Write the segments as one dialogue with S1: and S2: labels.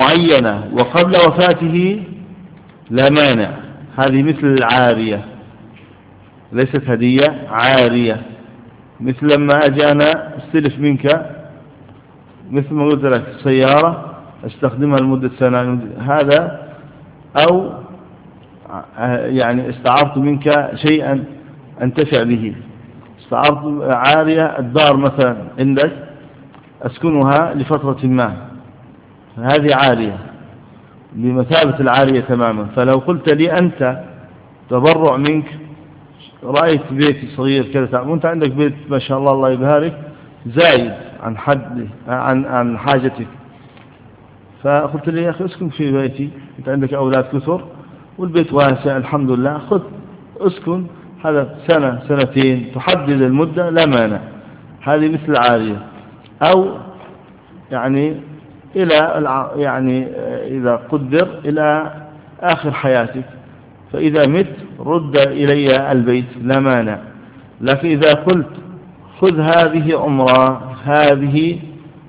S1: معينة وقبل وفاته لا مانع. هذه مثل العارية، ليست هدية، عارية. مثل لما أجي أنا استلف منك، مثل ما قلت لك سيارة استخدمها لمدة سنة، هذا أو يعني استعرت منك شيئا أنتفع به. استعرت عارية، الدار مثلا عندك أسكنها لفترة ما، هذه عارية بمثابة العارية تماما. فلو قلت لي أنت تبرع منك، رأيت بيت صغير كذا وأنت عندك بيت ما شاء الله الله يبارك زايد عن حاجتك، فقلت لي يا أخي اسكن في بيتي، أنت عندك أولاد كثر والبيت واسع الحمد لله، خذ اسكن هذا سنة سنتين، تحدد المدة لا مانع. هذه مثل العارية. أو يعني يعني إذا قدر إلى آخر حياتك، فإذا مت رد إلي البيت لا مانع. لكن إذا قلت خذ هذه عمرة، هذه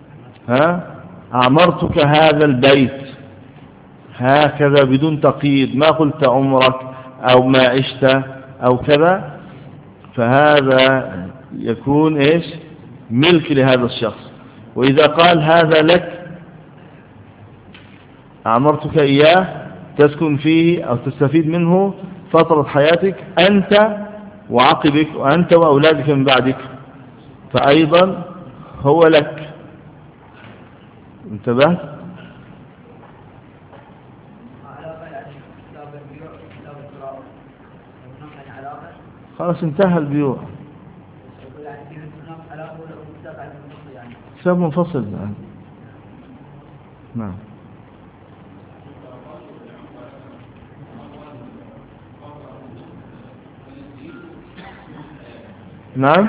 S1: أعمرتك هذا البيت هكذا بدون تقييد، ما قلت عمرك أو ما عشت أو كذا، فهذا يكون إيش؟ ملك لهذا الشخص. وإذا قال هذا لك أعمرتك إياه تسكن فيه أو تستفيد منه فترة حياتك أنت وعقبك وأنت وأولادك من بعدك، فأيضا هو لك. انتبه. خلاص انتهى البيوع، كتاب منفصل الآن. نعم. نعم.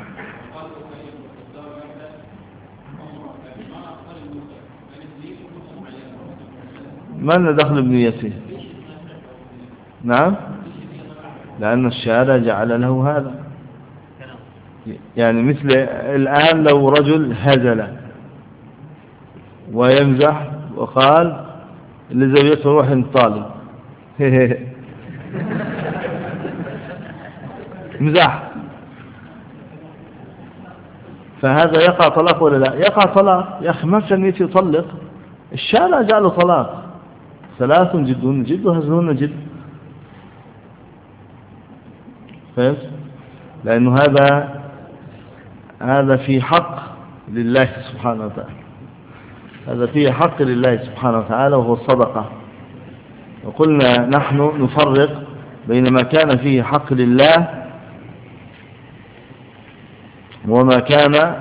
S1: ما لنا دخل بنيته. نعم، لأن الشارع جعل له هذا. يعني مثل الآن لو رجل هزل ويمزح وقال لزوجته روح انطالق مزح، فهذا يقع طلاق ولا لا؟ يقع طلاق. يا أخي ما كان نيتي يطلق، الشارع جعله طلاق. ثلاث جدهن جد وهزلهن جد. فهمت؟ لأنه هذا في حق لله سبحانه وتعالى، هذا فيه حق لله سبحانه وتعالى وهو الصدقة. وقلنا نحن نفرق بين ما كان فيه حق لله وما كان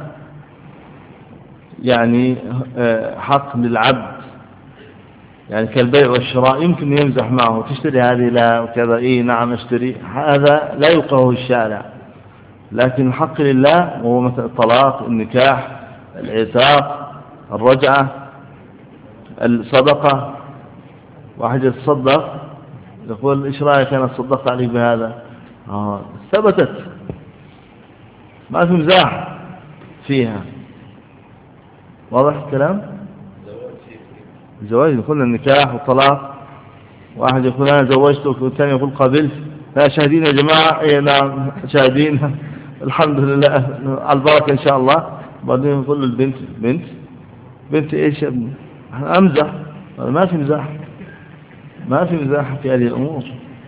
S1: يعني حق للعبد. يعني كالبيع والشراء يمكن يمزح معه، تشتري هذه لا وكذا، إيه نعم اشتري، هذا لا يلقاه الشارع. لكن الحق لله وهو مثل الطلاق، النكاح، العتاق، الرجعة، الصدقة. واحد يتصدق يقول إيش رأيك أنا صدقت عليك بهذا، ثبتت، ما في مزاح فيها. واضح الكلام؟ الزواج يقول النكاح والطلاق، واحد يقول أنا زوجتك والثاني يقول قبلت، لا شاهدين يا جماعة؟ إيه نعم شاهدين الحمد لله على البركة إن شاء الله. بعدين يقول البنت بنت إيش يا ابني؟ أمزح. ما في مزاح، ما في مزاح في هذه الأمور.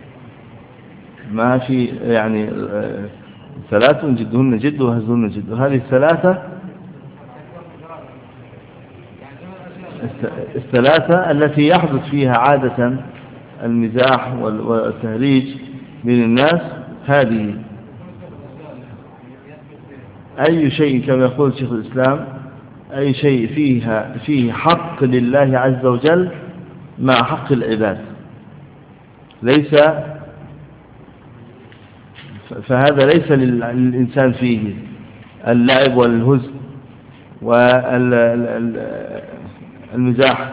S1: ما في يعني ثلاث جدهن جد وهزهن جد. وهذه الثلاثة الثلاثة التي يحدث فيها عادة المزاح والتهريج بين الناس، هذه أي شيء كما يقول شيخ الإسلام، أي شيء فيه حق لله عز وجل مع حق العباد ليس، فهذا ليس للإنسان فيه اللعب والهزء والمزاح.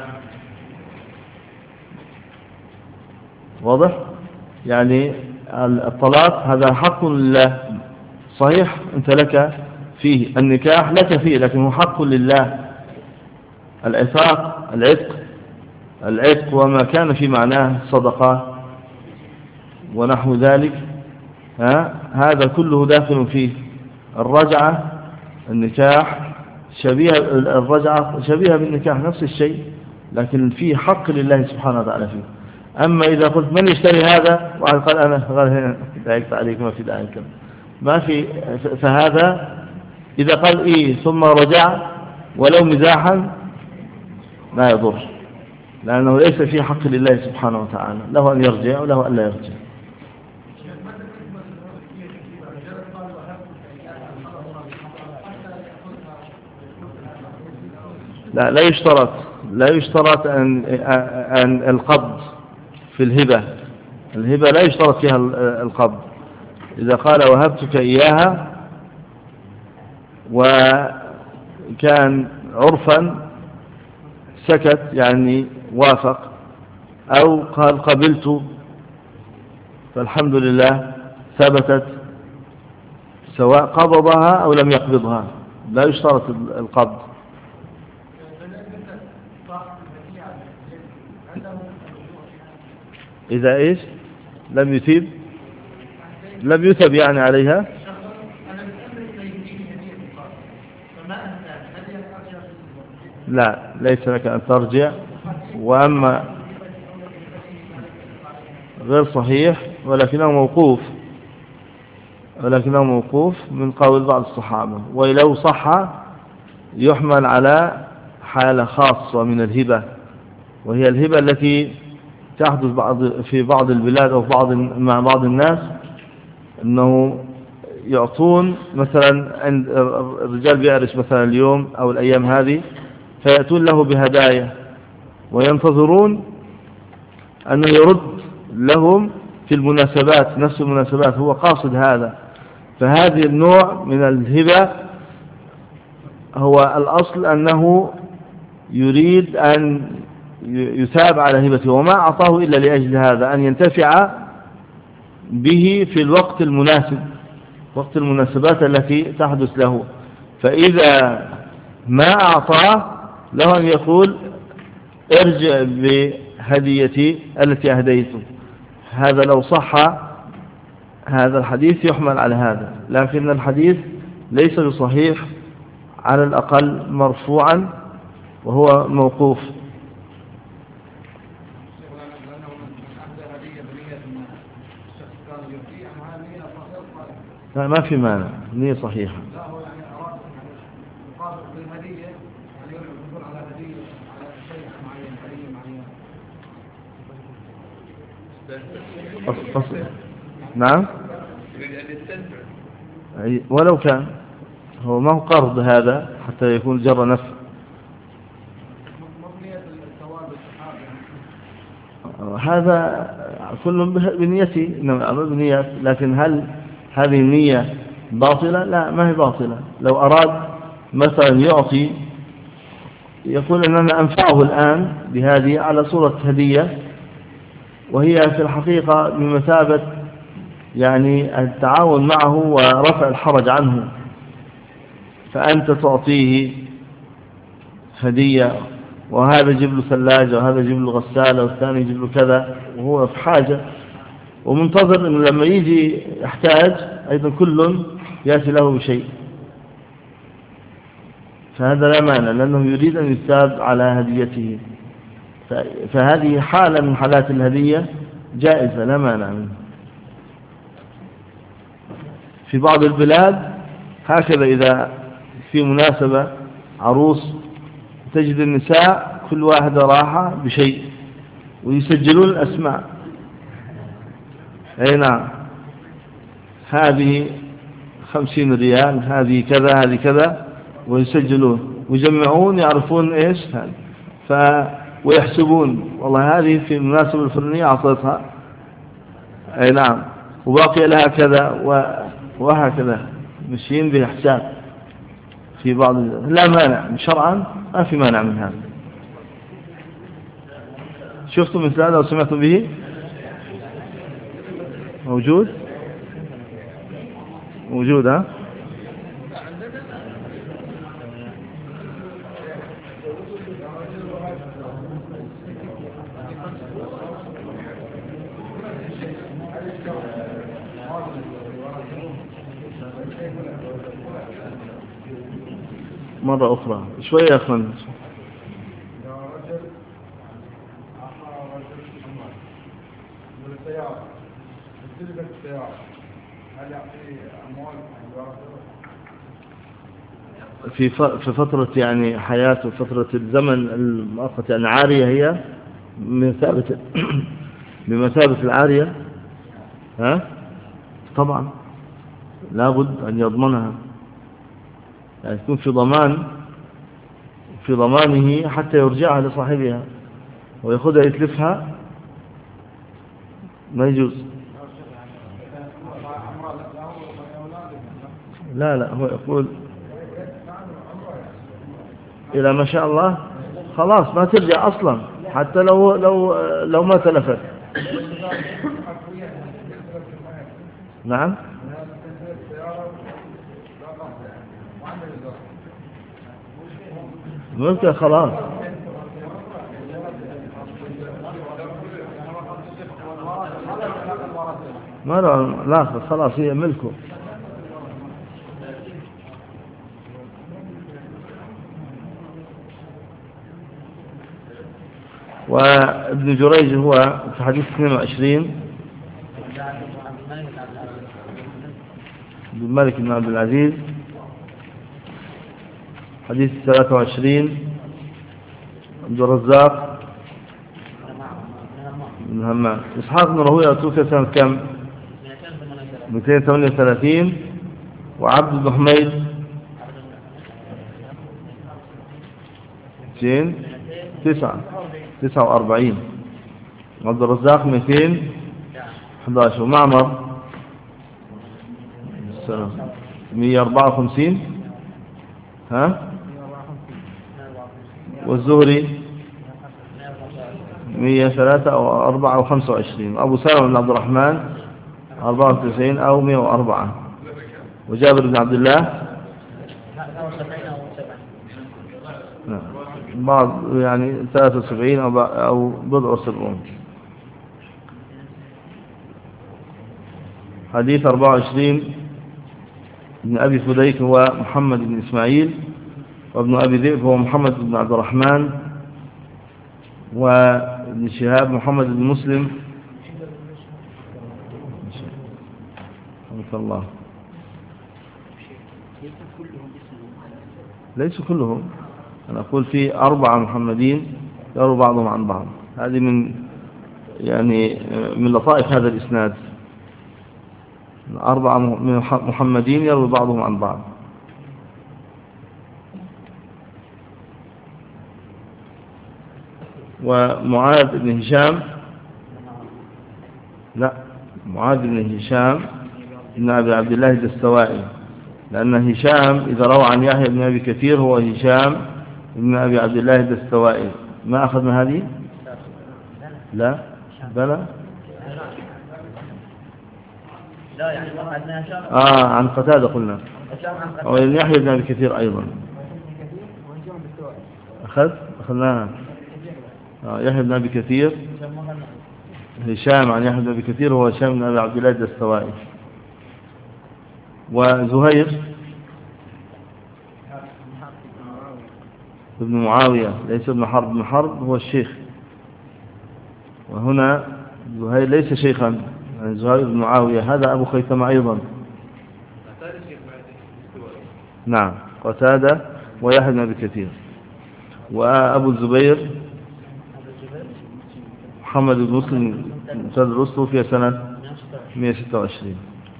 S1: واضح؟ يعني الطلاق هذا حق لله صحيح، أنت لك فيه، النكاح لك فيه لكنه حق لله، العتاق العتق العتق وما كان في معناه صدقة ونحو ذلك، هذا كله داخل فيه. الرجعة النكاح الرجعة شبيهة بالنكاح نفس الشيء، لكن فيه حق لله سبحانه وتعالى فيه. أما إذا قلت من يشتري هذا وقال قال أنا، قال هنا دعيت عليك ما في داعي ما في، فهذا إذا قال إيه ثم رجع ولو مزاحا لا يضر، لأنه ليس فيه حق لله سبحانه وتعالى، له أن يرجع وله أن لا يرجع. لا يشترط أن القبض في الهبة لا يشترط فيها القبض. إذا قال وهبتك إياها وكان عرفا سكت يعني وافق، أو قال قبلت فالحمد لله ثبتت، سواء قبضها أو لم يقبضها لا يشترط القبض. إذا إيش لم يثب يعني عليها، لا ليس لك أن ترجع. وأما غير صحيح ولكنه موقوف من قول بعض الصحابة، ولو صح يحمل على حالة خاصة من الهبة، وهي الهبة التي تحدث في بعض البلاد أو مع بعض الناس، أنه يعطون مثلا عند الرجال بيعرس مثلا اليوم أو الأيام هذه، فيأتون له بهدايا وينتظرون أنه يرد لهم في المناسبات، نفس المناسبات، هو قاصد هذا. فهذه النوع من الهبة هو الأصل أنه يريد أن يثاب على هبته، وما أعطاه إلا لأجل هذا، أن ينتفع به في الوقت المناسب، وقت المناسبات التي تحدث له. فإذا ما أعطاه له أن يقول ارجع بهديتي التي أهديته. هذا لو صح هذا الحديث يحمل على هذا، لكن الحديث ليس بصحيح، على الأقل مرفوعا وهو موقوف. لا ما في مانع، نية صحيحة. نعم ولو كان هو ما هو قرض هذا حتى يكون جر نفع. هذا كل بنيته، إنما بنية، لكن هل هذه النية باطلة؟ لا ما هي باطلة. لو أراد مثلا يعطي يقول أننا أنفعه الآن بهذه على صورة هدية، وهي في الحقيقة بمثابة يعني التعاون معه ورفع الحرج عنه. فأنت تعطيه هدية، وهذا يجيب له ثلاجة، وهذا يجيب له غسالة، والثاني يجيب له كذا، وهو في حاجة ومنتظر أنه لما يجي يحتاج أيضا كل يأتي له بشيء. فهذا لا مانع، لأنه يريد أن يثاب على هديته. فهذه حالة من حالات الهدية جائزة لا مانع منه. في بعض البلاد هكذا، إذا في مناسبة عروس تجد النساء كل واحدة راحة بشيء ويسجلون الأسماء. أي نعم، هذه 50 ريال، هذه كذا، هذه كذا، ويسجلون ويجمعون يعرفون إيش هذا، ويحسبون والله هذه في المناسبة الفلانية أعطيتها، أي نعم، وباقي لها كذا، وهكذا مشيين بحساب. في بعض لا مانع شرعا، ما في مانع من هذا. شفتم مثل هذا وسمعتم به؟ موجود ها؟ مرة أخرى شوية يا أخوان. في فترة يعني حياته، فترة الزمن المؤقت، يعني عارية هي بمثابة بمثابة العارية. ها طبعا لابد أن يضمنها، يعني يكون في ضمانه حتى يرجعها لصاحبها ويأخذها يتلفها، ما يجوز. لا هو يقول إلى ما شاء الله خلاص ما ترجع أصلا، حتى لو ما تلفت. نعم ممكن خلاص ما لا خلاص هي ملكه. وابن جريج هو في حديث 22 بن مالك بن عبد العزيز، حديث 23 عبد الرزاق بن همام. إسحاق بن راهويه توفي سنة كم؟ 238. وعبد بن حميد 249. عبد الرزاق 211. ومعمر 154. ها والزهري 103 أو 4 أو 25. أبو سلمة بن عبد الرحمن 94 أو 104. وجابر بن عبد الله بعض يعني 73 أو بضع 70. حديث 24 ابن أبي فديك هو محمد بن إسماعيل، وابن أبي ذئب هو محمد بن عبد الرحمن، وابن شهاب محمد بن مسلم. الله ليسوا كلهم، أنا أقول في 4 محمدين يروي بعضهم عن بعض. هذه من لطائف هذا الإسناد. 4 محمدين يروي بعضهم عن بعض. ومعاذ بن هشام، لا معاذ بن هشام بن أبي عبد الله الدستوائي، لأن هشام إذا روى عن يحيى بن أبي كثير هو هشام بن أبي عبد الله الدستوائي. ما أخذنا هذه؟ لا بلى
S2: لا يعني أخذنا هشام
S1: عن قتادة قلنا، ويحيى بن أبي كثير أيضا أخذناها. يحيى بن أبي كثير، هشام عن يحيى بن أبي كثير هو هشام بن أبي عبد الله الدستوائي. وزهير ابن معاوية ليس ابن حرب، ابن حرب هو الشيخ، وهنا زهير ليس شيخا، يعني زهير بن معاوية هذا أبو خيثمة أيضا. نعم قتادة ويحيى بن أبي كثير. وأبو الزبير محمد بن مسلم تدرسه في سنة 126.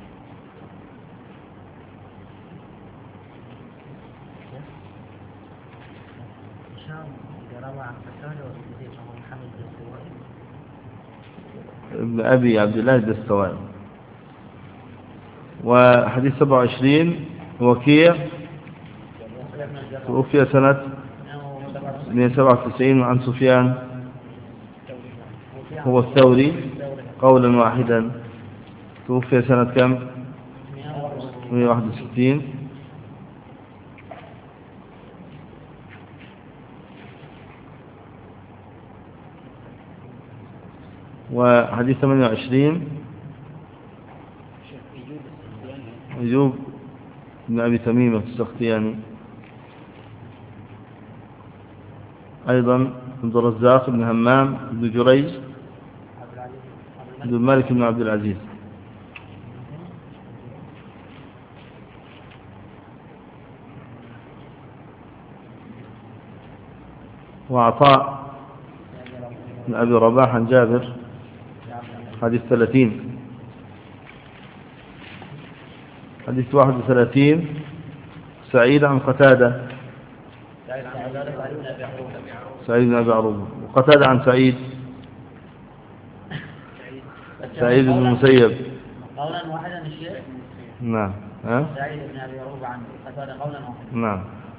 S1: ابن أبي عبد الله الدستوائي. وحديث 27 وكيع توفي سنة 197 عن سفيان هو الثوري قولا واحدا، توفي سنة كم؟ 161. وحديث 28 أيوب بن أبي تميمة السختياني أيضا عبد الرزاق بن همام بن جريج بن مالك بن عبد العزيز. وعطاء بن أبي رباح عن جابر حديث 30. حديث 31 سعيد عن قتادة سعيد بن أبي عروبة. وقتادة عن سعيد بن المسيب
S2: قولا واحدا الشيخ.
S1: نعم.
S2: سعيد بن أبي عروبة عن قتادة قولا واحدا.
S1: نعم.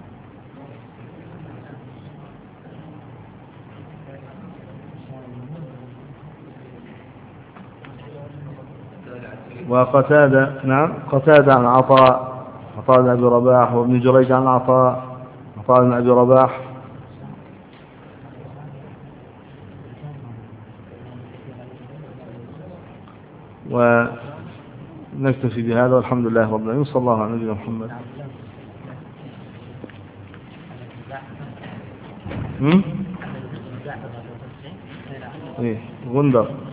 S1: وقتادة نعم قتادة عن عطاء بن أبي رباح، وابن جريج عن عطاء بن أبي رباح. ونكتفي بهذا والحمد لله رب العالمين، صلى الله على نبينا محمد. غندر